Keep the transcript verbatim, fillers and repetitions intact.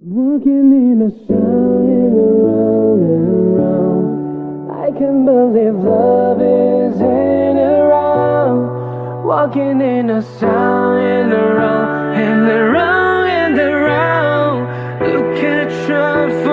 Walking in a sound and around and around. I can't believe love is in around. Walking in a sound and around and around and around. You can't try.